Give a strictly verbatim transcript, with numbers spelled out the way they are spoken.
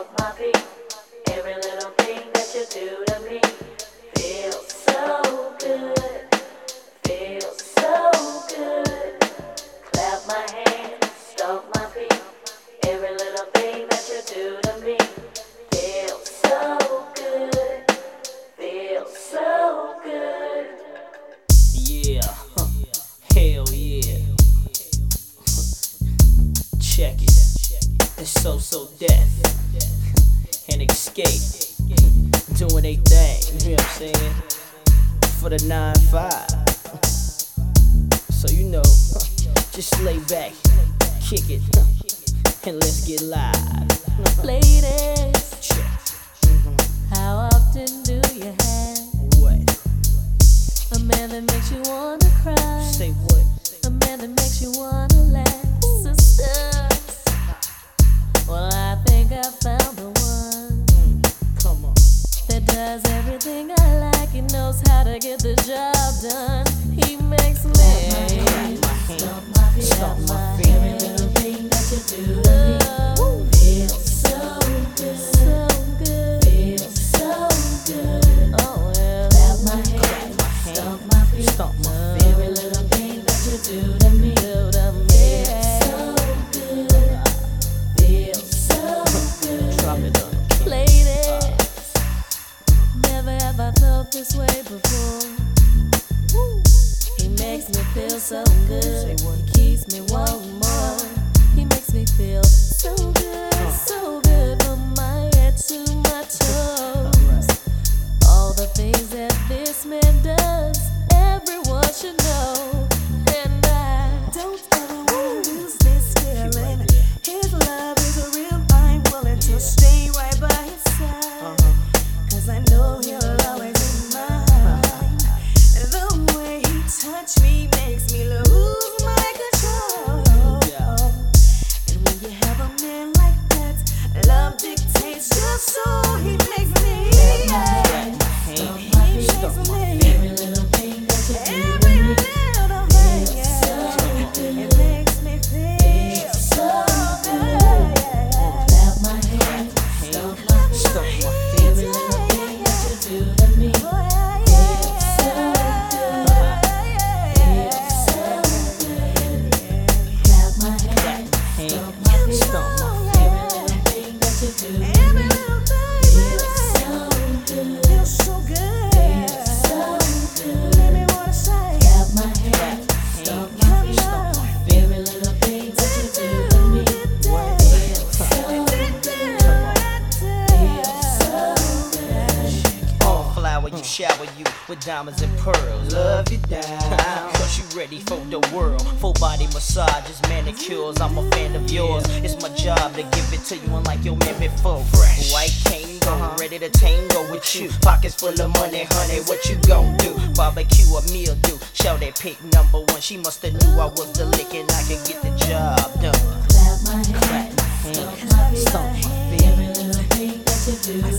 stomp my feet. Every little thing that you do to me feels so good, feels so good. Clap my hands, stomp my feet. Every little thing that you do to me feels so good, feels so good. Yeah, huh. Hell yeah. Check it. It's so so death and escape doing they thing. You know what I'm saying? For the nine five. So you know, just lay back, kick it, and let's get live. Ladies, Check. how often do you have What? a man that makes you wanna cry? Say what? A man that makes you wanna laugh. Sisters, well, I think I found the one Mm, come on. that does everything I like. He knows how to get the job done. He makes me Stomp my hand, stomp my feet. every little thing that you do to me feels so good, so good, feels so good. Oh well, clap my hands, stomp my feet, Stomp my feet. every little thing that you do to me feels so good, feels so good. Drop it on. Ladies, never have I felt this way before. He makes me feel so good. He keeps me wanting more. He makes me feel so good, so good from my head to my toes. All the things that this man does, everyone should know. And I Don't ever wanna lose this feeling. His love is a real, I'm willing to stay right by his side. Cause I know he'll always be mine. The way he touch me makes me lose my control. And when you have a man like that, love dictates your soul. He makes me. Clap my hand, He stomp makes my me. feet. every little thing that you do Every to me little thing, yeah. It makes me feel so good. clap my hands, stomp my feet. Stomp my feet. Every little thing that you do to me feels so good, feels so good. Clap my hands, stomp my feet. Stomp my Every little thing that you do to Every me little thing feels so good, feels so good. feels so good. Let me wanna say, Clap my hands, stomp my come feet. on. Every little thing that you do to me feels so good, feels so good. All flower, you shower you with diamonds and pearls. Love you down, cause you ready for the world. Full body massages, manicures, I'm a fan of yours. It's my job to give it to you unlike your man before. White Kango, ready to tango with you. Pockets full of money, honey, what you gon' do? Barbecue a meal do. Shout that pick number one. She musta knew I was the lick and I could get the job done. Clap my hands, Clap my hands, stomp my feet. stomp my feet. Every little thing that you do